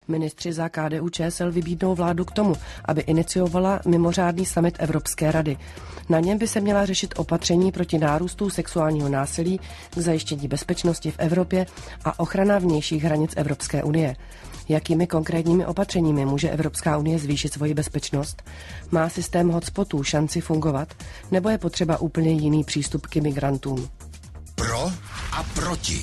Ministři za KDU-ČSL vybídnou vládu k tomu, aby iniciovala mimořádný summit Evropské rady. Na něm by se měla řešit opatření proti nárůstu sexuálního násilí, k zajištění bezpečnosti v Evropě a ochrana vnějších hranic Evropské unie. Jakými konkrétními opatřeními může Evropská unie zvýšit svoji bezpečnost? Má systém hotspotů šanci fungovat? Nebo je potřeba úplně jiný přístup k imigrantům? Pro a proti.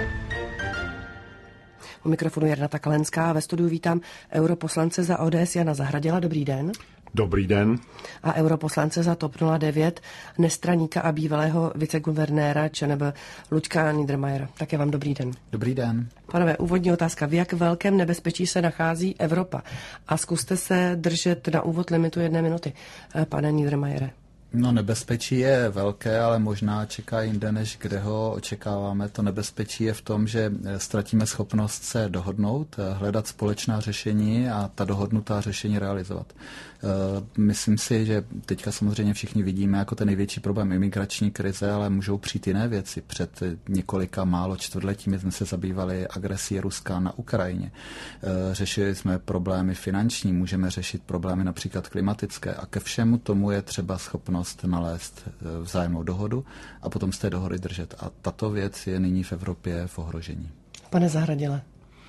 U mikrofonu Jarna Takalenská a ve studiu vítám europoslance za ODS Jana Zahradila. Dobrý den. Dobrý den. A europoslance za TOP 09, nestraníka a bývalého viceguvernéra ČNB Luďka Niedermayera. Také vám dobrý den. Dobrý den. Pánové, úvodní otázka. V jak velkém nebezpečí se nachází Evropa? A zkuste se držet na úvod limitu 1 minuty, pane Niedermayere. No, nebezpečí je velké, ale možná čeká jinde, než kde ho očekáváme. To nebezpečí je v tom, že ztratíme schopnost se dohodnout, hledat společná řešení a ta dohodnutá řešení realizovat. Myslím si, že teďka samozřejmě všichni vidíme jako ten největší problém imigrační krize, ale můžou přijít jiné věci. Před několika málo čtvrtletími jsme se zabývali agresí Ruska na Ukrajině. Řešili jsme problémy finanční, můžeme řešit problémy například klimatické a ke všemu tomu je třeba schopnost nalézt vzájemnou dohodu a potom z té dohody držet. A tato věc je nyní v Evropě v ohrožení. Pane Zahradile.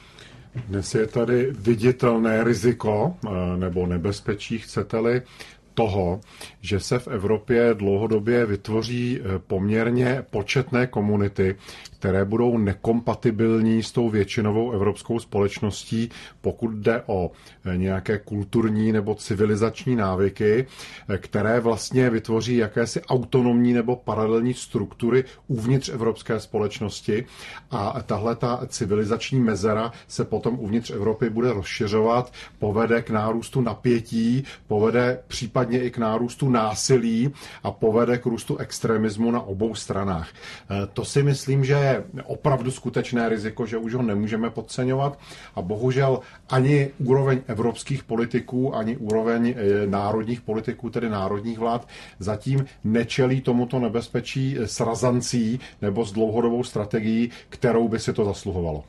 Dnes je tady viditelné riziko nebo nebezpečí, chcete-li, toho, že se v Evropě dlouhodobě vytvoří poměrně početné komunity, které budou nekompatibilní s tou většinovou evropskou společností, pokud jde o nějaké kulturní nebo civilizační návyky, které vlastně vytvoří jakési autonomní nebo paralelní struktury uvnitř evropské společnosti a tahle ta civilizační mezera se potom uvnitř Evropy bude rozšiřovat, povede k nárůstu napětí, povede případně i k nárůstu násilí a povede k růstu extremismu na obou stranách. To si myslím, že je opravdu skutečné riziko, že už ho nemůžeme podceňovat a bohužel ani úroveň evropských politiků, ani úroveň národních politiků, tedy národních vlád, zatím nečelí tomuto nebezpečí s razancí nebo s dlouhodobou strategií, kterou by si to zasluhovalo.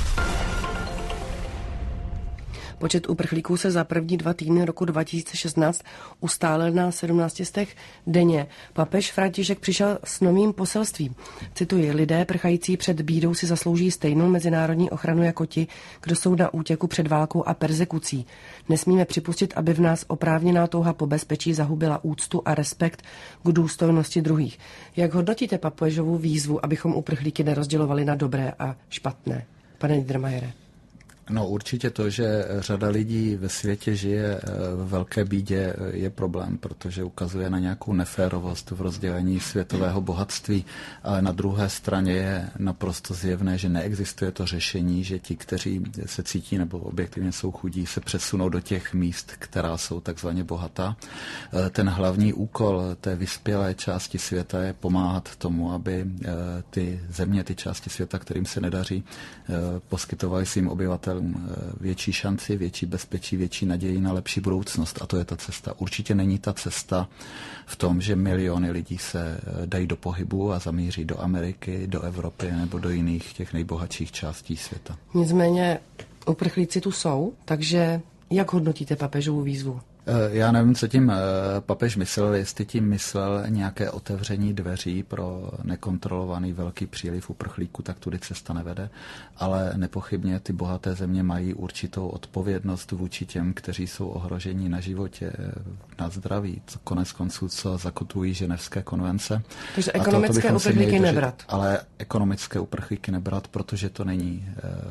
Počet uprchlíků se za první 2 týdny roku 2016 ustálil na 17 denně. Papež František přišel s novým poselstvím. Cituji, lidé prchající před bídou si zaslouží stejnou mezinárodní ochranu jako ti, kdo jsou na útěku před válkou a perzekucí. Nesmíme připustit, aby v nás oprávněná touha po bezpečí zahubila úctu a respekt k důstojnosti druhých. Jak hodnotíte papežovu výzvu, abychom uprchlíky nerozdělovali na dobré a špatné? Pane Niedermayere. No určitě to, že řada lidí ve světě žije v velké bídě, je problém, protože ukazuje na nějakou neférovost v rozdělení světového bohatství, ale na druhé straně je naprosto zjevné, že neexistuje to řešení, že ti, kteří se cítí nebo objektivně jsou chudí, se přesunou do těch míst, která jsou takzvaně bohatá. Ten hlavní úkol té vyspělé části světa je pomáhat tomu, aby ty země, ty části světa, kterým se nedaří, poskytovaly svým obyvatelům větší šanci, větší bezpečí, větší naději na lepší budoucnost. A to je ta cesta. Určitě není ta cesta v tom, že miliony lidí se dají do pohybu a zamíří do Ameriky, do Evropy nebo do jiných těch nejbohatších částí světa. Nicméně uprchlíci tu jsou, takže jak hodnotíte papežovu výzvu? Já nevím, co tím papež myslel, jestli tím myslel nějaké otevření dveří pro nekontrolovaný velký příliv uprchlíků, tak tudy cesta nevede, ale nepochybně ty bohaté země mají určitou odpovědnost vůči těm, kteří jsou ohroženi na životě, na zdraví, konec konců, co zakotvují ženevské konvence. Takže ekonomické uprchlíky nebrat. Ale ekonomické uprchlíky nebrat, protože to není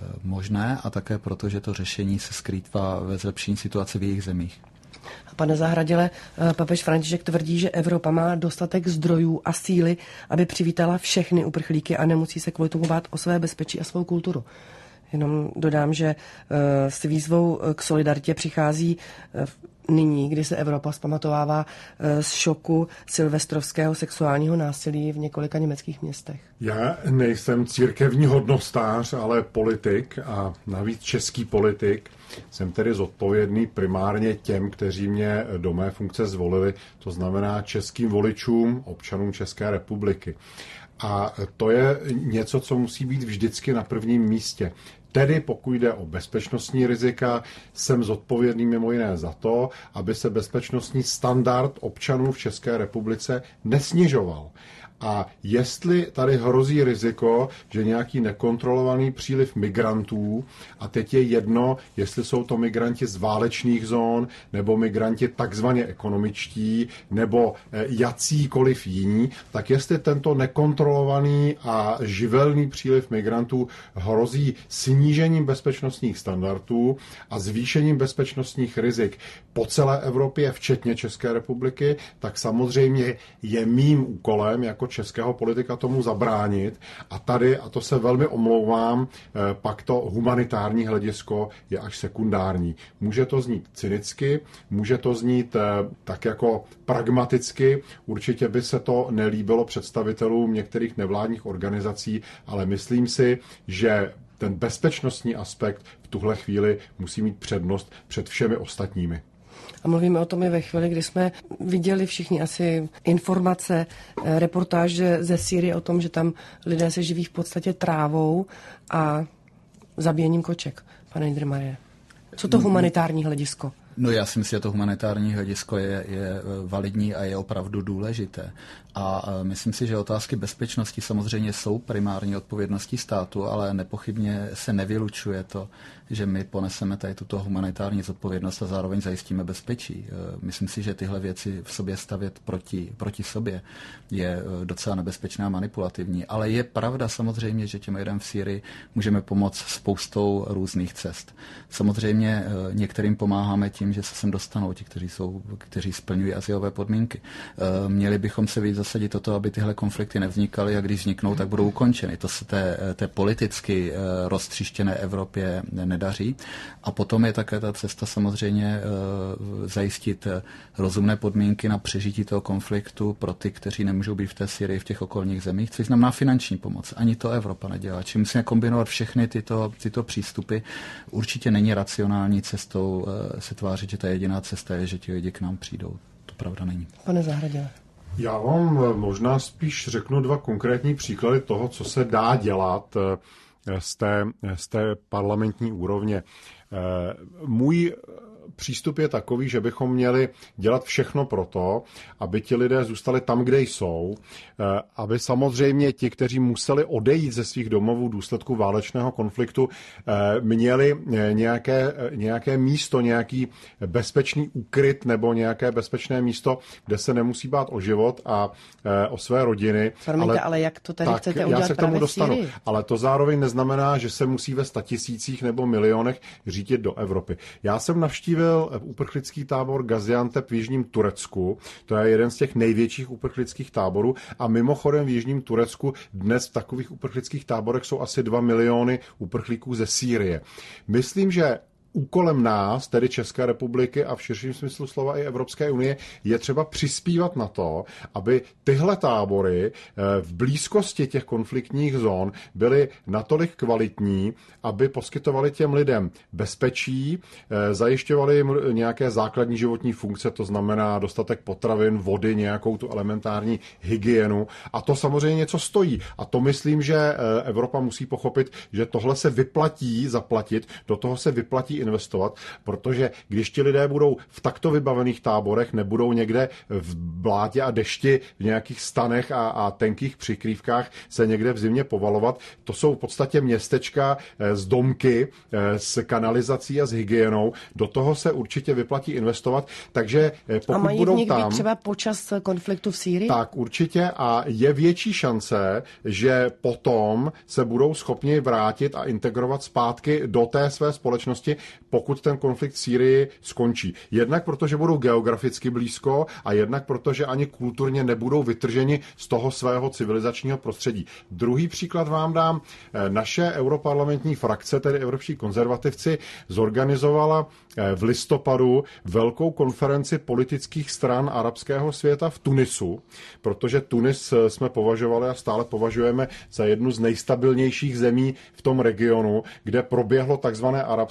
možné a také proto, že to řešení se skrývá ve zlepšení situace v jejich zemích. Pane Zahradile, papež František tvrdí, že Evropa má dostatek zdrojů a síly, aby přivítala všechny uprchlíky a nemusí se kvůli tomu bát o své bezpečí a svou kulturu. Jenom dodám, že s výzvou k solidaritě přichází nyní, kdy se Evropa vzpamatovává z šoku silvestrovského sexuálního násilí v několika německých městech. Já nejsem církevní hodnostář, ale politik a navíc český politik. Jsem tedy zodpovědný primárně těm, kteří mě do mé funkce zvolili, to znamená českým voličům, občanům České republiky. A to je něco, co musí být vždycky na prvním místě. Tedy pokud jde o bezpečnostní rizika, jsem zodpovědný mimo jiné za to, aby se bezpečnostní standard občanů v České republice nesnižoval. A jestli tady hrozí riziko, že nějaký nekontrolovaný příliv migrantů, a teď je jedno, jestli jsou to migranti z válečných zón, nebo migranti takzvaně ekonomičtí, nebo jacíkoliv jiní, tak jestli tento nekontrolovaný a živelný příliv migrantů hrozí snížením bezpečnostních standardů a zvýšením bezpečnostních rizik po celé Evropě, včetně České republiky, tak samozřejmě je mým úkolem jako českého politika tomu zabránit. A tady, a to se velmi omlouvám, pak to humanitární hledisko je až sekundární. Může to znít cynicky, může to znít tak jako pragmaticky, určitě by se to nelíbilo představitelům některých nevládních organizací, ale myslím si, že ten bezpečnostní aspekt v tuhle chvíli musí mít přednost před všemi ostatními. A mluvíme o tom i ve chvíli, kdy jsme viděli všichni asi informace, reportáže ze Sýrie o tom, že tam lidé se živí v podstatě trávou a zabíjením koček. Pane Niedermayere, co to humanitární hledisko? No já si myslím, že to humanitární hledisko je validní a je opravdu důležité. A myslím si, že otázky bezpečnosti samozřejmě jsou primární odpovědností státu, ale nepochybně se nevylučuje to, že my poneseme tady tuto humanitární zodpovědnost a zároveň zajistíme bezpečí. Myslím si, že tyhle věci v sobě stavět proti sobě je docela nebezpečná a manipulativní. Ale je pravda samozřejmě, že těm lidem v Sýrii můžeme pomoct spoustou různých cest. Samozřejmě některým pomáháme tím, že se sem dostanou ti, kteří splňují azylové podmínky. Měli bychom se víc zasadit o to, aby tyhle konflikty nevznikaly a když vzniknou, tak budou ukončeny. To se té politicky roztříštěné Evropě nedaří. A potom je také ta cesta samozřejmě zajistit rozumné podmínky na přežití toho konfliktu pro ty, kteří nemůžou být v té Syrii, v těch okolních zemích, což znamená finanční pomoc. Ani to Evropa nedělá. Čili musíme kombinovat všechny tyto přístupy. Určitě není racionální cestou se tvářit, že ta jediná cesta je, že ti lidi k nám přijdou. To pravda není. Pane Zahradile. Já vám možná spíš řeknu dva konkrétní příklady toho, co se dá dělat z té parlamentní úrovně. Můj přístup je takový, že bychom měli dělat všechno proto, aby ti lidé zůstali tam, kde jsou, aby samozřejmě ti, kteří museli odejít ze svých domovů v důsledku válečného konfliktu, měli nějaké místo, nějaký bezpečný úkryt nebo nějaké bezpečné místo, kde se nemusí bát o život a o své rodiny. Promiňte, ale jak to tady chcete udělat? Já se k tomu dostanu. Ale to zároveň neznamená, že se musí ve 100 000 nebo milionech řídit do Evropy. Já jsem navštívil uprchlický tábor Gaziantep v jižním Turecku. To je jeden z těch největších uprchlických táborů a mimochodem v jižním Turecku dnes v takových uprchlických táborech jsou asi 2 miliony uprchlíků ze Sýrie. Myslím, že úkolem nás, tedy České republiky a v širším smyslu slova i Evropské unie, je třeba přispívat na to, aby tyhle tábory v blízkosti těch konfliktních zón byly natolik kvalitní, aby poskytovali těm lidem bezpečí, zajišťovali jim nějaké základní životní funkce, to znamená dostatek potravin, vody, nějakou tu elementární hygienu. A to samozřejmě něco stojí. A to myslím, že Evropa musí pochopit, že tohle se vyplatí zaplatit, do toho se vyplatí investovat, protože když ti lidé budou v takto vybavených táborech, nebudou někde v blátě a dešti v nějakých stanech a tenkých přikrývkách se někde v zimě povalovat, to jsou v podstatě městečka z domky, s kanalizací a s hygienou. Do toho se určitě vyplatí investovat, takže pokud a mají budou v nich tam... být třeba počas konfliktu v Sýrii? Tak určitě a je větší šance, že potom se budou schopni vrátit a integrovat zpátky do té své společnosti, pokud ten konflikt v Sýrii skončí. Jednak protože budou geograficky blízko a jednak protože ani kulturně nebudou vytrženi z toho svého civilizačního prostředí. Druhý příklad vám dám. Naše europarlamentní frakce, tedy evropští konzervativci, zorganizovala v listopadu velkou konferenci politických stran arabského světa v Tunisu, protože Tunis jsme považovali a stále považujeme za jednu z nejstabilnějších zemí v tom regionu, kde proběhlo takzvané arabské jaro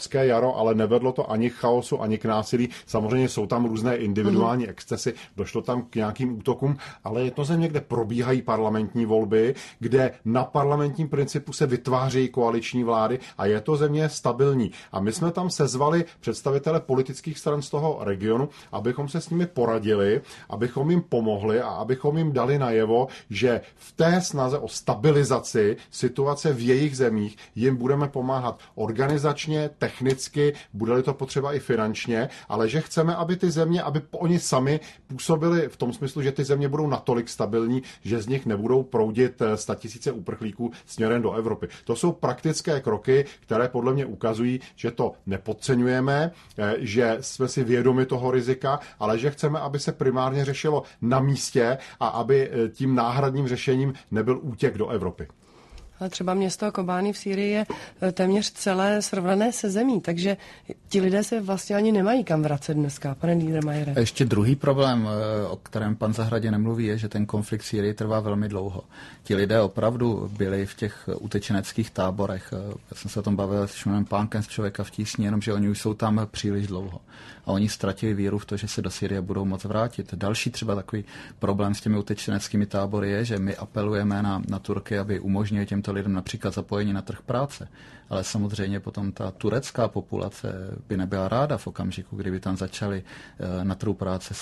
řečeno, ale nevedlo to ani k chaosu, ani k násilí. Samozřejmě jsou tam různé individuální excesy, došlo tam k nějakým útokům, ale je to země, kde probíhají parlamentní volby, kde na parlamentním principu se vytvářejí koaliční vlády a je to země stabilní. A my jsme tam sezvali představitele politických stran z toho regionu, abychom se s nimi poradili, abychom jim pomohli a abychom jim dali najevo, že v té snaze o stabilizaci situace v jejich zemích jim budeme pomáhat organizačně, technicky, bude-li to potřeba i finančně, ale že chceme, aby ty země, aby oni sami působili v tom smyslu, že ty země budou natolik stabilní, že z nich nebudou proudit 100 000 uprchlíků směrem do Evropy. To jsou praktické kroky, které podle mě ukazují, že to nepodceňujeme, že jsme si vědomi toho rizika, ale že chceme, aby se primárně řešilo na místě a aby tím náhradním řešením nebyl útěk do Evropy. Ale třeba město Kobány v Sýrii je téměř celé srovnané se zemí, takže ti lidé se vlastně ani nemají kam vracet dneska, pane Niedermayere. A ještě druhý problém, o kterém pan Zahradě nemluví, je, že ten konflikt v Sýrii trvá velmi dlouho. Ti lidé opravdu byli v těch utečeneckých táborech. Já jsem se o tom bavil s Šimonem Pánkem z Člověka v tísni, jenomže oni už jsou tam příliš dlouho. A oni ztratili víru v to, že se do Sýrie budou moc vrátit. Další třeba takový problém s těmi utečeneckými tábory je, že my apelujeme na Turky, aby umožnili těmto lidem například zapojení na trh práce. Ale samozřejmě potom ta turecká populace by nebyla ráda v okamžiku, kdyby tam začali na trhu práce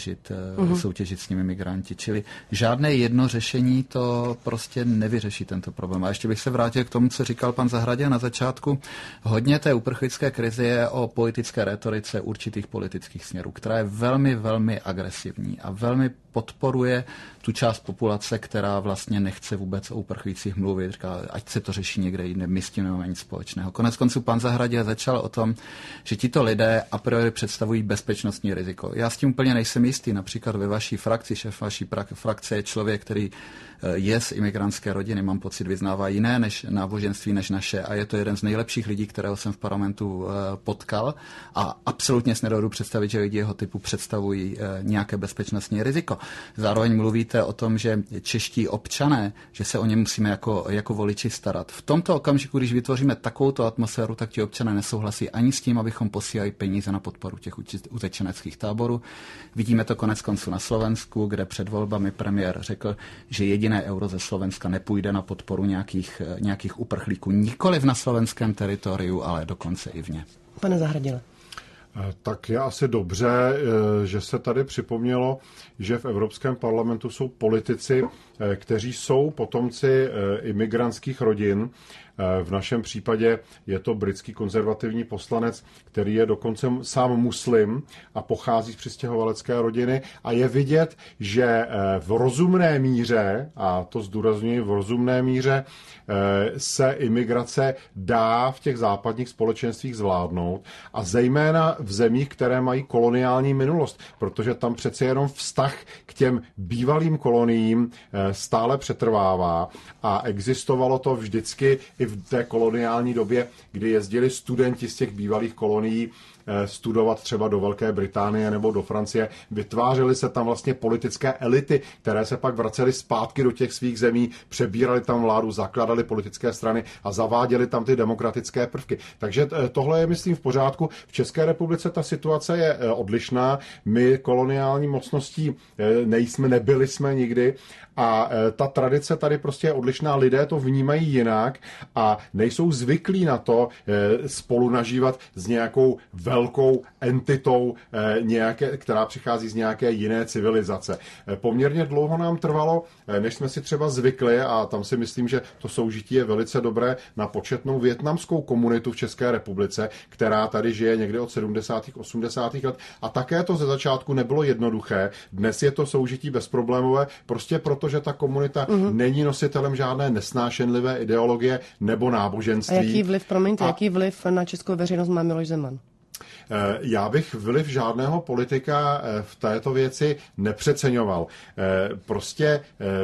soutěžit s nimi migranti. Čili žádné jedno řešení to prostě nevyřeší tento problém. A ještě bych se vrátil k tomu, co říkal pan Zahradě na začátku. Hodně té uprchlické krize je o politické retorice určitých politických směrů, která je velmi, velmi agresivní a velmi podporuje tu část populace, která vlastně nechce vůbec o uprchlících mluvit, říká, ať se to řeší někde jinde, my s tím nemáme nic společného. Konec konců pan Zahradě začal o tom, že tito lidé a priori představují bezpečnostní riziko. Já s tím úplně nejsem jistý. Například ve vaší frakci, šéf vaší frakce je člověk, který je z imigrantské rodiny, mám pocit, vyznává jiné než náboženství než naše a je to jeden z nejlepších lidí, kterého jsem v parlamentu potkal a absolutně si nedovedu představit, že lidi jeho typu představují nějaké bezpečnostní riziko. Zároveň mluvíte o tom, že čeští občané, že se o ně musíme jako voliči starat. V tomto okamžiku, když vytvoříme takovouto atmosféru, tak ti občané nesouhlasí ani s tím, abychom posílali peníze na podporu těch utečeneckých táborů. Vidíme to konec konců na Slovensku, kde před volbami premiér řekl, že jediné euro ze Slovenska nepůjde na podporu nějakých uprchlíků nikoliv na slovenském teritoriu, ale dokonce i vně. Pane Zahradile. Tak je asi dobře, že se tady připomnělo, že v Evropském parlamentu jsou politici, kteří jsou potomci imigrantských rodin. V našem případě je to britský konzervativní poslanec, který je dokonce sám muslim a pochází z přistěhovalecké rodiny a je vidět, že v rozumné míře, a to zdůrazňuji v rozumné míře, se imigrace dá v těch západních společenstvích zvládnout a zejména v zemích, které mají koloniální minulost, protože tam přece jenom vztah k těm bývalým koloniím stále přetrvává a existovalo to vždycky i v té koloniální době, kdy jezdili studenti z těch bývalých kolonií studovat třeba do Velké Británie nebo do Francie. Vytvářely se tam vlastně politické elity, které se pak vracely zpátky do těch svých zemí, přebírali tam vládu, zakládali politické strany a zaváděli tam ty demokratické prvky. Takže tohle je, myslím, v pořádku. V České republice ta situace je odlišná. My koloniální mocností nebyli jsme nikdy a ta tradice tady prostě je odlišná. Lidé to vnímají jinak a nejsou zvyklí na to spolu nažívat s nějakou velkou entitou, která přichází z nějaké jiné civilizace. Poměrně dlouho nám trvalo, než jsme si třeba zvykli, a tam si myslím, že to soužití je velice dobré, na početnou vietnamskou komunitu v České republice, která tady žije někdy od 70. 80. let. A také to ze začátku nebylo jednoduché. Dnes je to soužití bezproblémové, prostě proto, že ta komunita není nositelem žádné nesnášenlivé ideologie nebo náboženství. A jaký vliv na českou veřejnost má Miloš Zeman? Já bych vliv žádného politika v této věci nepřeceňoval. Prostě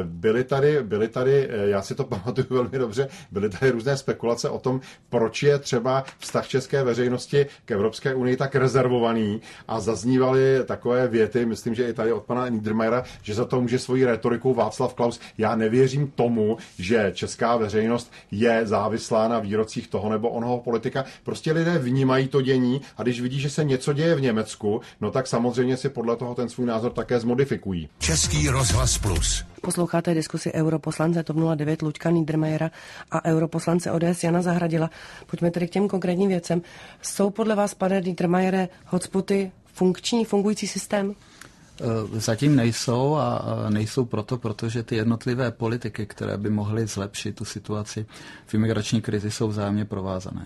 byly tady, já si to pamatuju velmi dobře, byly tady různé spekulace o tom, proč je třeba vztah české veřejnosti k Evropské unii tak rezervovaný a zaznívaly takové věty, myslím, že i tady od pana Niedermayera, že za to může svojí rétorikou Václav Klaus. Já nevěřím tomu, že česká veřejnost je závislá na výrocích toho nebo onoho politika. Prostě lidé vnímají to dění a když vidí, že se něco děje v Německu, no tak samozřejmě si podle toho ten svůj názor také zmodifikují. Český rozhlas Plus. Posloucháte diskusi europoslance TOP 09 Luďka Niedermayera a europoslance ODS Jana Zahradila. Pojďme tedy k těm konkrétním věcem. Jsou podle vás, pane Niedermayere, hotspoty fungující systém? Zatím nejsou a nejsou protože ty jednotlivé politiky, které by mohly zlepšit tu situaci v imigrační krizi, jsou vzájemně provázané.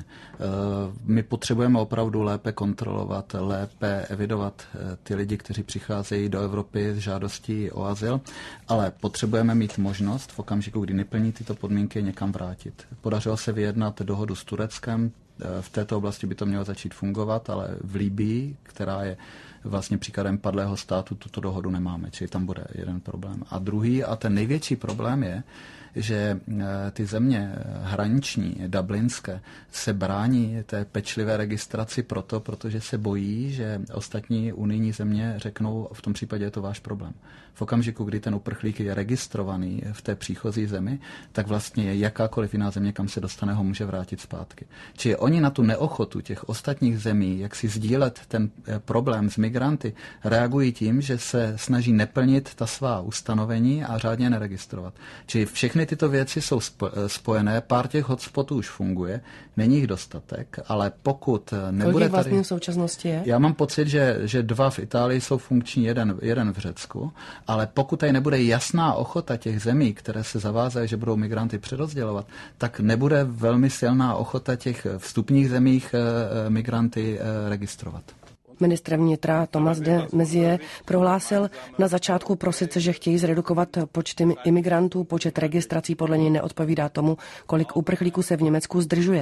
My potřebujeme opravdu lépe kontrolovat, lépe evidovat ty lidi, kteří přicházejí do Evropy s žádostí o azyl, ale potřebujeme mít možnost v okamžiku, kdy neplní tyto podmínky, někam vrátit. Podařilo se vyjednat dohodu s Tureckem, v této oblasti by to mělo začít fungovat, ale v Libyi, která je vlastně příkladem padlého státu, tuto dohodu nemáme, čili tam bude jeden problém. A druhý a ten největší problém je, že ty země hraniční, dublinské, se brání té pečlivé registraci protože se bojí, že ostatní unijní země řeknou, v tom případě je to váš problém. V okamžiku, kdy ten uprchlík je registrovaný v té příchozí zemi, tak vlastně jakákoliv jiná země, kam se dostane, ho může vrátit zpátky. Čili oni na tu neochotu těch ostatních zemí, jak si sdílet ten problém s migranty, reagují tím, že se snaží neplnit ta svá ustanovení a řádně neregistrovat. Čili všechny tyto věci jsou spojené, pár těch hotspotů už funguje, není jich dostatek, ale pokud nebude tady... vlastně v současnosti je? Já mám pocit, že 2 v Itálii jsou funkční, jeden v Řecku, ale pokud tady nebude jasná ochota těch zemí, které se zavázají, že budou migranty přerozdělovat, tak nebude velmi silná ochota těch vstupních zemích migranty registrovat. Ministr vnitra Thomas de Maizière prohlásil na začátku prosince, že chtějí zredukovat počty imigrantů. Počet registrací podle něj neodpovídá tomu, kolik uprchlíků se v Německu zdržuje.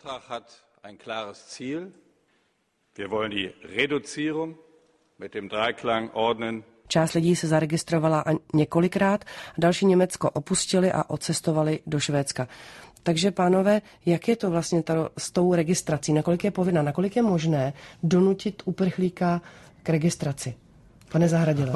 Část lidí se zaregistrovala několikrát, další Německo opustili a odcestovali do Švédska. Takže, pánové, jak je to vlastně s tou registrací? Nakolik je povinná, nakolik je možné donutit uprchlíka k registraci? Pane Zahradile.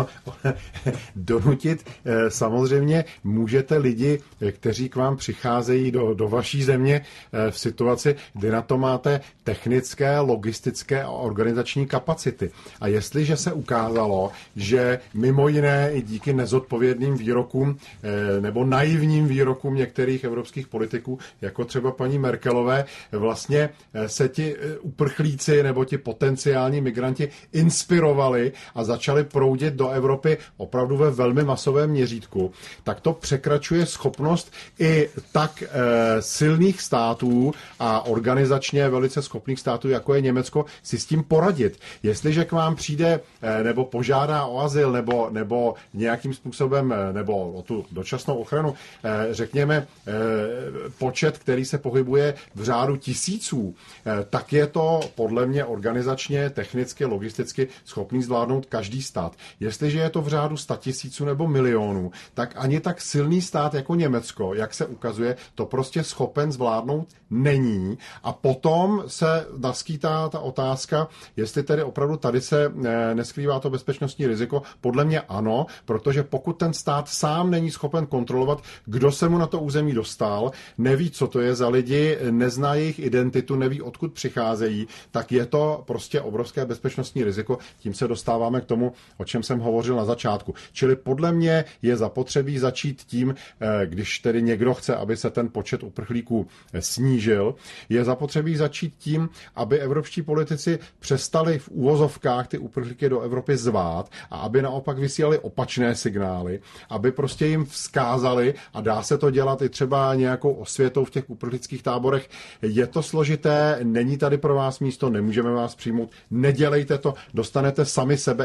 Donutit samozřejmě můžete lidi, kteří k vám přicházejí do vaší země v situaci, kdy na to máte technické, logistické a organizační kapacity. A jestliže se ukázalo, že mimo jiné i díky nezodpovědným výrokům nebo naivním výrokům některých evropských politiků, jako třeba paní Merkelové, vlastně se ti uprchlíci nebo ti potenciální migranti inspirovali a začali proudit do Evropy opravdu ve velmi masovém měřítku, tak to překračuje schopnost i tak silných států a organizačně velice schopných států, jako je Německo, si s tím poradit. Jestliže k vám přijde nebo požádá o azyl nebo nějakým způsobem nebo o tu dočasnou ochranu, řekněme počet, který se pohybuje v řádu tisíců, tak je to podle mě organizačně, technicky, logisticky schopný zvládnout každý stát. Jestliže je to v řádu 100 000 nebo milionů, tak ani tak silný stát jako Německo, jak se ukazuje, to prostě schopen zvládnout není. A potom se naskýtá ta otázka, jestli tedy opravdu tady se neskrývá to bezpečnostní riziko. Podle mě ano, protože pokud ten stát sám není schopen kontrolovat, kdo se mu na to území dostal, neví, co to je za lidi, nezná jejich identitu, neví, odkud přicházejí, tak je to prostě obrovské bezpečnostní riziko. Tím se dostáváme k tomu, o čem jsem hovořil na začátku. Čili podle mě je zapotřebí začít tím, když tedy někdo chce, aby se ten počet uprchlíků snížil, je zapotřebí začít tím, aby evropští politici přestali v úvozovkách ty uprchlíky do Evropy zvát a aby naopak vysílali opačné signály, aby prostě jim vzkázali, a dá se to dělat i třeba nějakou osvětou v těch uprchlických táborech, je to složité, není tady pro vás místo, nemůžeme vás přijmout, nedělejte to, dostanete sami sebe i nás do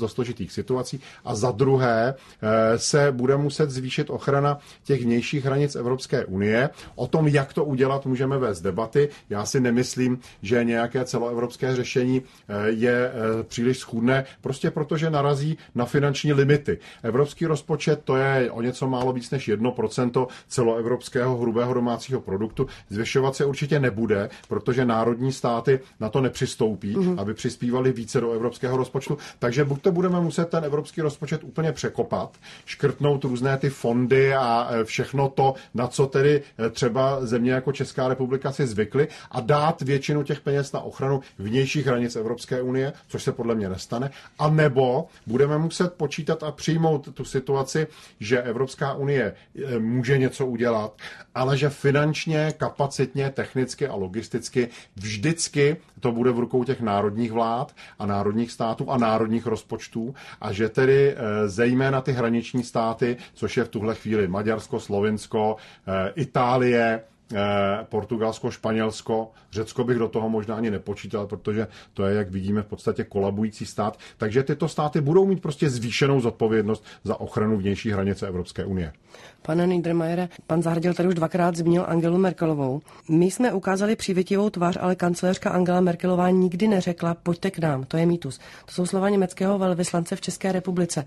za složitých situací a za druhé se bude muset zvýšit ochrana těch vnějších hranic Evropské unie. O tom, jak to udělat, můžeme vést debaty. Já si nemyslím, že nějaké celoevropské řešení je příliš schůdné, prostě protože narazí na finanční limity. Evropský rozpočet, to je o něco málo víc než 1% celoevropského hrubého domácího produktu. Zvyšovat se určitě nebude, protože národní státy na to nepřistoupí, aby přispívali více do evropského rozpočtu. Takže buď to budeme muset ten evropský rozpočet úplně překopat, škrtnout různé ty fondy a všechno to, na co tedy třeba země jako Česká republika si zvykly, a dát většinu těch peněz na ochranu vnějších hranic Evropské unie, což se podle mě nestane, a nebo budeme muset počítat a přijmout tu situaci, že Evropská unie může něco udělat, ale že finančně, kapacitně, technicky a logisticky vždycky to bude v rukou těch národních vlád a národních států a národních rozpočtů, a že tedy zejména ty hraniční státy, což je v tuhle chvíli Maďarsko, Slovinsko, Itálie, Portugalsko, Španělsko, Řecko bych do toho možná ani nepočítal, protože to je, jak vidíme, v podstatě kolabující stát. Takže tyto státy budou mít prostě zvýšenou zodpovědnost za ochranu vnější hranice Evropské unie. Pane Niedermayere, pan Zahradil tady už dvakrát zmínil Angelu Merkelovou. My jsme ukázali přívětivou tvář, ale kancléřka Angela Merkelová nikdy neřekla pojďte k nám, to je mýtus. To jsou slova německého velvyslance v České republice.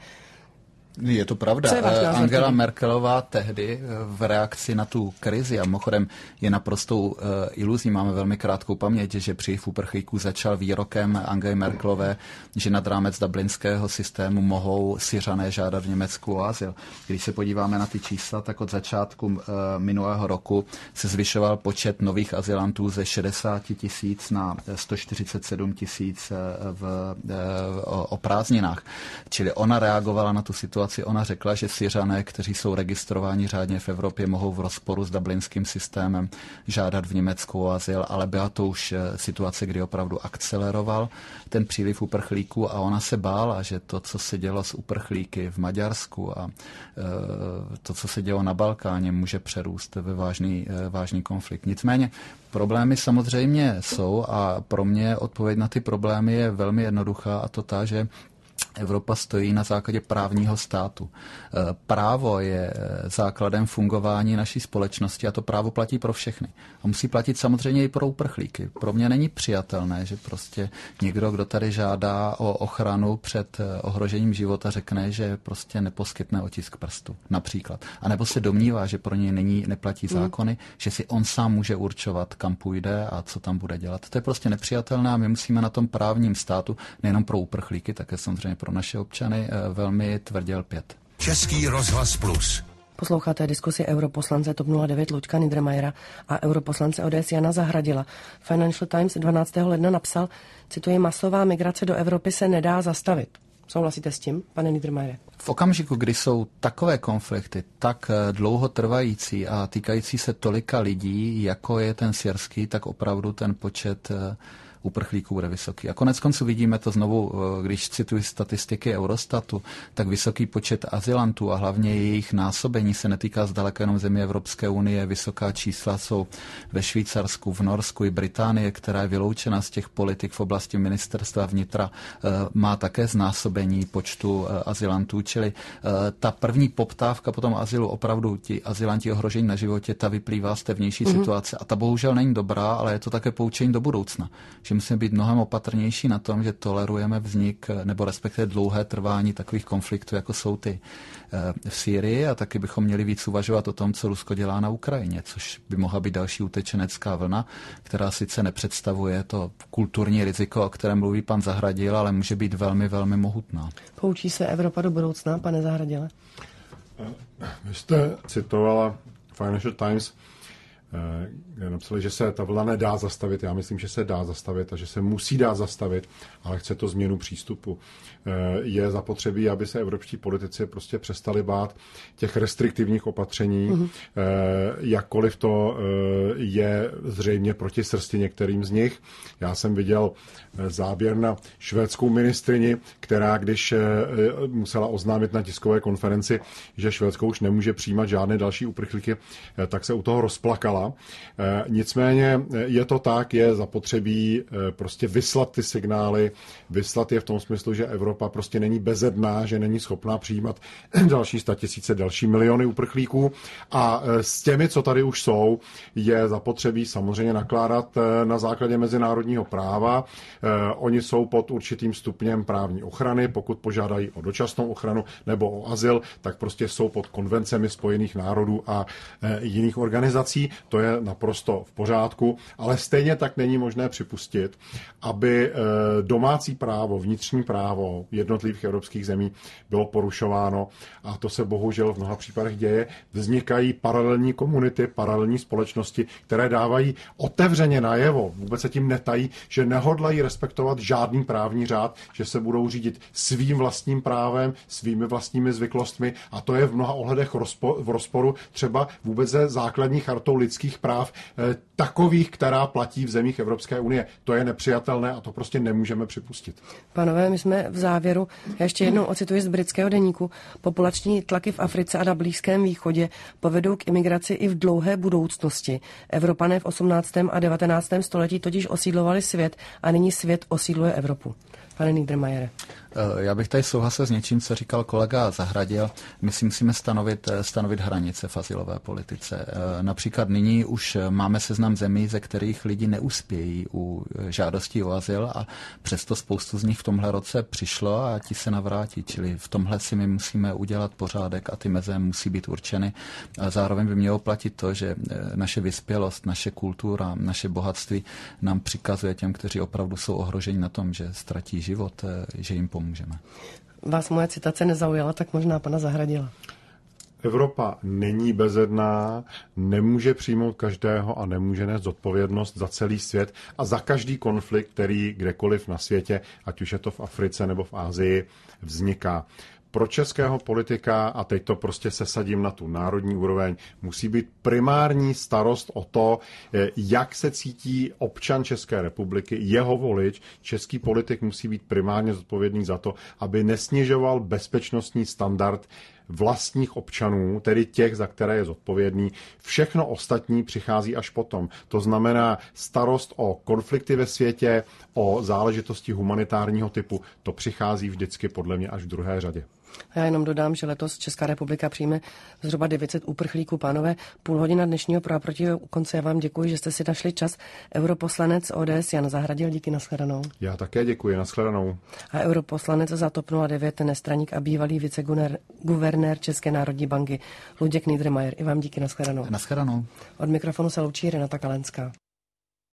Je to pravda. Angela Merkelová tehdy v reakci na tu krizi, a mimochodem je naprostou iluzí, máme velmi krátkou paměť, že příliv uprchlíků začal výrokem Angely Merkelové, že nad rámec dublinského systému mohou Syřané žádat v Německu o azyl. Když se podíváme na ty čísla, tak od začátku minulého roku se zvyšoval počet nových azylantů ze 60 000 na 147 000 o prázdninách. Čili ona reagovala na tu situaci. Ona řekla, že Syřané, kteří jsou registrováni řádně v Evropě, mohou v rozporu s dublinským systémem žádat v Německu o azyl, ale byla to už situace, kdy opravdu akceleroval ten příliv uprchlíků, a ona se bála, že to, co se dělo s uprchlíky v Maďarsku a to, co se dělo na Balkáně, může přerůst ve vážný konflikt. Nicméně problémy samozřejmě jsou, a pro mě odpověď na ty problémy je velmi jednoduchá, a to ta, že Evropa stojí na základě právního státu. Právo je základem fungování naší společnosti a to právo platí pro všechny. A musí platit samozřejmě i pro uprchlíky. Pro mě není přijatelné, že prostě někdo, kdo tady žádá o ochranu před ohrožením života, řekne, že prostě neposkytne otisk prstu, například. A nebo se domnívá, že pro něj neplatí zákony, že si on sám může určovat, kam půjde a co tam bude dělat. To je prostě nepřijatelné a my musíme na tom právním státu, nejenom pro uprchlíky, také samozřejmě pro naše občany, velmi tvrdě lpět. Český rozhlas Plus. Posloucháte diskusi europoslance TOP 09 Luďka Niedermayera a europoslance ODS Jana Zahradila. Financial Times 12. ledna napsal, cituji, masová migrace do Evropy se nedá zastavit. Souhlasíte s tím, pane Niedermayere? V okamžiku, kdy jsou takové konflikty tak dlouhotrvající a týkající se tolika lidí, jako je ten syrský, tak opravdu ten počet uprchlíků bude vysoký. A konec konců vidíme to znovu, když cituji statistiky Eurostatu, tak vysoký počet azylantů a hlavně jejich násobení se netýká zdaleka jenom zemí Evropské unie. Vysoká čísla jsou ve Švýcarsku, v Norsku i Británie, která je vyloučena z těch politik v oblasti ministerstva vnitra, má také znásobení počtu azylantů, čili ta první poptávka po tom azylu, opravdu ti azylanti ohrožení na životě, ta vyplývá z té vnější situace a ta bohužel není dobrá, ale je to také poučení do budoucna. Že musíme být mnohem opatrnější na tom, že tolerujeme vznik nebo respektive dlouhé trvání takových konfliktů, jako jsou ty v Sýrii, a taky bychom měli víc uvažovat o tom, co Rusko dělá na Ukrajině, což by mohla být další utečenecká vlna, která sice nepředstavuje to kulturní riziko, o kterém mluví pan Zahradil, ale může být velmi, velmi mohutná. Poučí se Evropa do budoucna, pane Zahradile? Vy jste citovala Financial Times, kde napsali, že se ta vlna nedá zastavit. Já myslím, že se dá zastavit a že se musí dát zastavit, ale chce to změnu přístupu. Je zapotřebí, aby se evropští politici prostě přestali bát těch restriktivních opatření, jakkoliv to je zřejmě proti srsti některým z nich. Já jsem viděl záběr na švédskou ministryni, která když musela oznámit na tiskové konferenci, že Švédsko už nemůže přijímat žádné další uprchlíky, tak se u toho rozplakala zcela. Nicméně je to tak, je zapotřebí prostě vyslat ty signály, vyslat je v tom smyslu, že Evropa prostě není bezedná, že není schopná přijímat další 100 000, další miliony uprchlíků a s těmi, co tady už jsou, je zapotřebí samozřejmě nakládat na základě mezinárodního práva. Oni jsou pod určitým stupněm právní ochrany, pokud požádají o dočasnou ochranu nebo o azyl, tak prostě jsou pod konvencemi Spojených národů a jiných organizací. To je naprosto v pořádku, ale stejně tak není možné připustit, aby domácí právo, vnitřní právo jednotlivých evropských zemí bylo porušováno a to se bohužel v mnoha případech děje. Vznikají paralelní komunity, paralelní společnosti, které dávají otevřeně najevo, vůbec se tím netají, že nehodlají respektovat žádný právní řád, že se budou řídit svým vlastním právem, svými vlastními zvyklostmi a to je v mnoha ohledech v rozporu třeba vůbec se základní chartou lidských práv takových, která platí v zemích Evropské unie. To je nepřijatelné a to prostě nemůžeme připustit. Pánové, my jsme v závěru, já ještě jednou ocituji z britského deníku, populační tlaky v Africe a na Blízkém východě povedou k imigraci i v dlouhé budoucnosti. Evropané v 18. a 19. století totiž osídlovali svět a nyní svět osídluje Evropu. Pane Niedermayere. Já bych tady souhlasil s něčím, co říkal kolega Zahradil. My si musíme stanovit hranice v azylové politice. Například nyní už máme seznam zemí, ze kterých lidi neuspějí u žádostí o azyl a přesto spoustu z nich v tomhle roce přišlo a ti se navrátí. Čili v tomhle si my musíme udělat pořádek a ty meze musí být určeny. A zároveň by mělo platit to, že naše vyspělost, naše kultura, naše bohatství nám přikazuje těm, kteří opravdu jsou ohroženi na tom, že ztratí život, že jim pomůžeme. Vás moje citace nezaujala, tak možná pana Zahradila. Evropa není bezedná, nemůže přijmout každého a nemůže nést zodpovědnost za celý svět a za každý konflikt, který kdekoliv na světě, ať už je to v Africe nebo v Asii, vzniká. Pro českého politika, a teď to prostě sesadím na tu národní úroveň, musí být primární starost o to, jak se cítí občan České republiky, jeho volič. Český politik musí být primárně zodpovědný za to, aby nesnižoval bezpečnostní standard vlastních občanů, tedy těch, za které je zodpovědný. Všechno ostatní přichází až potom. To znamená starost o konflikty ve světě, o záležitosti humanitárního typu, to přichází vždycky podle mě až v druhé řadě. Já jenom dodám, že letos Česká republika přijme zhruba 900 uprchlíků. Pánové, půl hodina dnešního proproti u konce. Já vám děkuji, že jste si našli čas. Europoslanec ODS Jan Zahradil, díky, nashledanou. Já také děkuji, nashledanou. A europoslanec za TOP 09, nestraník a bývalý viceguvernér České národní banky Luděk Niedermayer. I vám díky, nashledanou. Nashledanou. Od mikrofonu se loučí Renata Kalenská.